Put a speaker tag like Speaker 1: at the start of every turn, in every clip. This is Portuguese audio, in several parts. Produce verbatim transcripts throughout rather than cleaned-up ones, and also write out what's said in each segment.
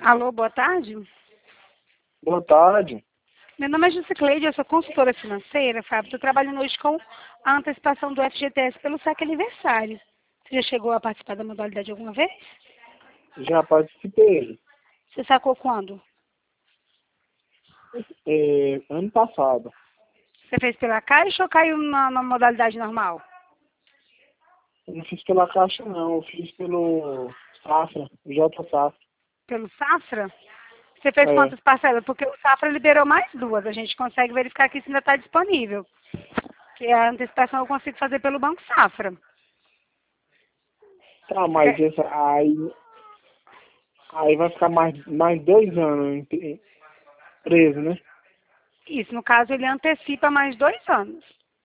Speaker 1: Alô, boa tarde.
Speaker 2: Boa tarde.
Speaker 1: Meu nome é Jusicleide, eu sou consultora financeira, Fábio. Estou trabalhando hoje com a antecipação do F G T S pelo saque aniversário. Você já chegou a participar da modalidade alguma vez?
Speaker 2: Já participei.
Speaker 1: Você sacou quando?
Speaker 2: É, ano passado.
Speaker 1: Você fez pela Caixa ou caiu na, na modalidade normal?
Speaker 2: Eu não fiz pela Caixa, não. Eu fiz pelo Safra, J Safra.
Speaker 1: Pelo Safra? Você fez
Speaker 2: É.
Speaker 1: quantas parcelas? Porque o Safra liberou mais duas. A gente consegue verificar aqui se ainda está disponível. Que a antecipação eu consigo fazer pelo Banco Safra.
Speaker 2: Tá,
Speaker 1: Você
Speaker 2: mas
Speaker 1: quer-
Speaker 2: essa, aí, aí vai ficar mais, mais dois anos em- preso, né?
Speaker 1: Isso, no caso, ele antecipa mais dois anos.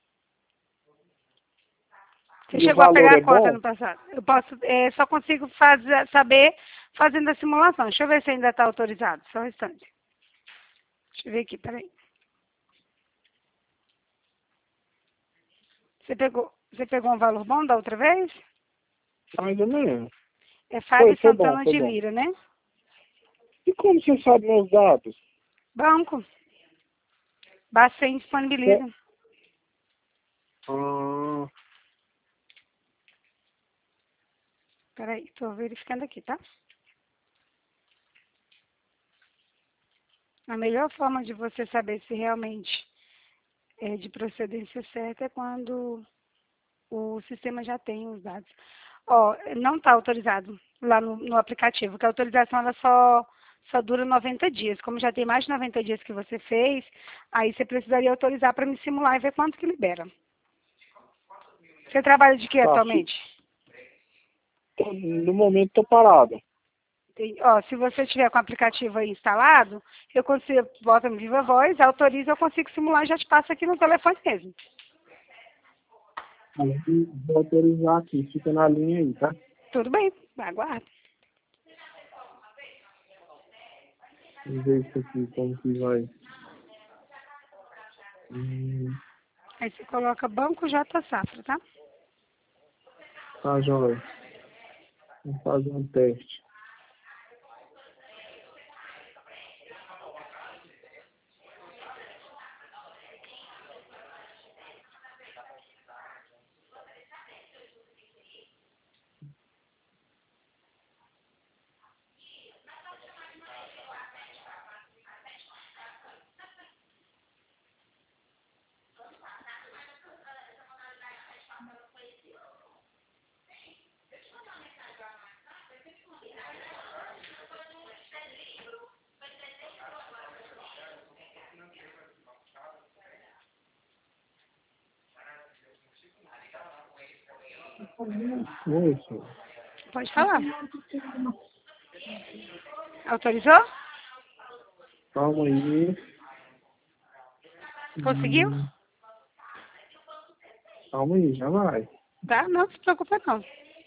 Speaker 1: Você
Speaker 2: E o
Speaker 1: chegou a
Speaker 2: valor
Speaker 1: pegar
Speaker 2: é
Speaker 1: a conta
Speaker 2: bom?
Speaker 1: no passado? Eu posso, é, só consigo fazer, saber fazendo a simulação. Deixa eu ver se ainda está autorizado. Só um instante. Deixa eu ver aqui, peraí. Você pegou, você pegou um valor bom da outra vez?
Speaker 2: Mais ou menos.
Speaker 1: É
Speaker 2: Foi,
Speaker 1: Fábio
Speaker 2: foi bom,
Speaker 1: Santana
Speaker 2: foi
Speaker 1: de
Speaker 2: bom.
Speaker 1: Lira, né?
Speaker 2: E como você sabe meus dados?
Speaker 1: Banco. Bacen
Speaker 2: É.
Speaker 1: disponibiliza.
Speaker 2: Ah,
Speaker 1: Peraí, estou verificando aqui, tá? A melhor forma de você saber se realmente é de procedência certa é quando o sistema já tem os dados. Ó, não está autorizado lá no, no aplicativo, que a autorização ela só, só dura noventa dias. Como já tem mais de noventa dias que você fez, aí você precisaria autorizar para me simular e ver quanto que libera. Você trabalha de quê
Speaker 2: tá. Se,
Speaker 1: atualmente?
Speaker 2: tô- no momento tô parado.
Speaker 1: Tem- ó, se você tiver com o aplicativo aí instalado, eu consigo, bota no Viva Voz, autoriza, eu consigo simular e já te passo aqui no telefone mesmo.
Speaker 2: Aí, vou autorizar aqui. Fica na linha aí, tá?
Speaker 1: Tudo bem, aguardo.
Speaker 2: Vamos ver isso aqui, como que vai. Hum,
Speaker 1: Aí você coloca Banco J Safra, tá?
Speaker 2: tá, joia. Vamos fazer um teste. Moço,
Speaker 1: Pode falar. Autorizou?
Speaker 2: calma aí.
Speaker 1: Conseguiu?
Speaker 2: Hum, calma aí, já vai.
Speaker 1: Tá? Não se preocupa não.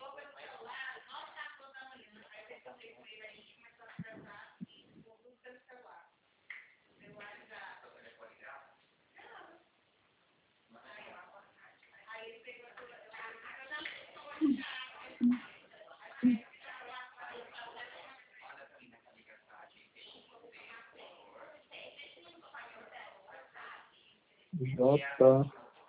Speaker 2: J.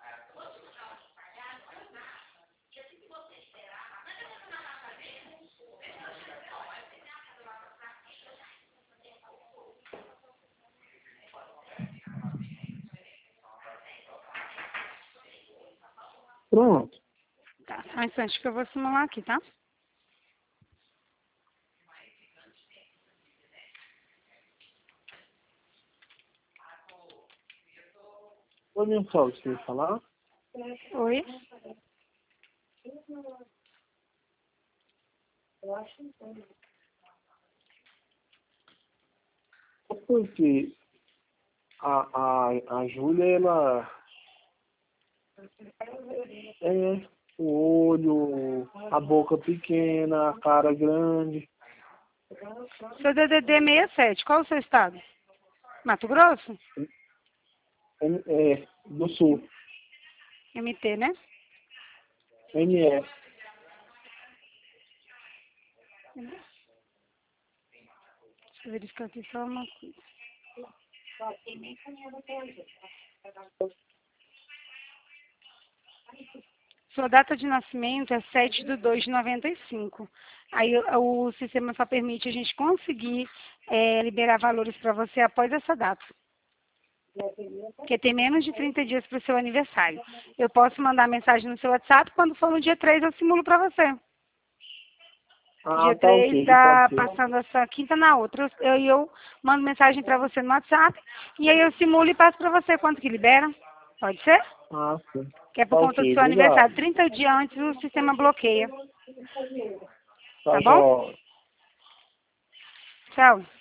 Speaker 2: Pronto.
Speaker 1: Tá, só um instante que eu vou simular aqui, tá?
Speaker 2: Oi, mensal, você ia falar?
Speaker 1: Oi?
Speaker 2: Porque a, a, a Júlia, ela é o olho, a boca pequena, a cara grande.
Speaker 1: Seu D D D sessenta e sete, qual o seu estado? Mato Grosso?
Speaker 2: É, é do sul.
Speaker 1: M T, né?
Speaker 2: M S.
Speaker 1: Deixa eu verificar aqui só uma coisa. Sua data de nascimento é sete de dois de noventa e cinco. Aí o, o sistema só permite a gente conseguir é, liberar valores para você após essa data. Porque tem menos de trinta dias para o seu aniversário. Eu posso mandar mensagem no seu WhatsApp, quando for no dia três eu simulo para você.
Speaker 2: Ah,
Speaker 1: Dia
Speaker 2: tá
Speaker 1: três
Speaker 2: ok,
Speaker 1: dá
Speaker 2: pode ser.
Speaker 1: passando essa quinta na outra. Eu, eu, eu mando mensagem para você no WhatsApp e aí eu simulo e passo para você quanto que libera. Pode ser?
Speaker 2: Ah, sim.
Speaker 1: Que é por
Speaker 2: Tá
Speaker 1: conta do
Speaker 2: ok,
Speaker 1: seu
Speaker 2: obrigado.
Speaker 1: aniversário. trinta dias antes o sistema bloqueia.
Speaker 2: Tá
Speaker 1: Tá bom?
Speaker 2: jóia.
Speaker 1: Tchau.